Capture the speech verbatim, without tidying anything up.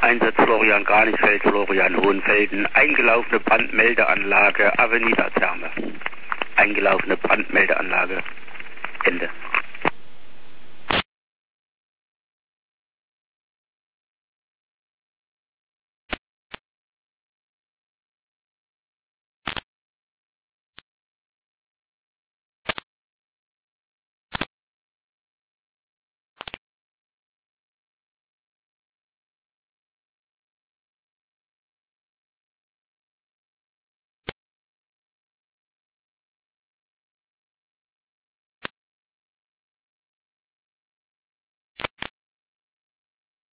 Einsatz Florian Granichfeld, Florian Hohenfelden, eingelaufene Brandmeldeanlage, Avenida Therme. Eingelaufene Brandmeldeanlage. Ende.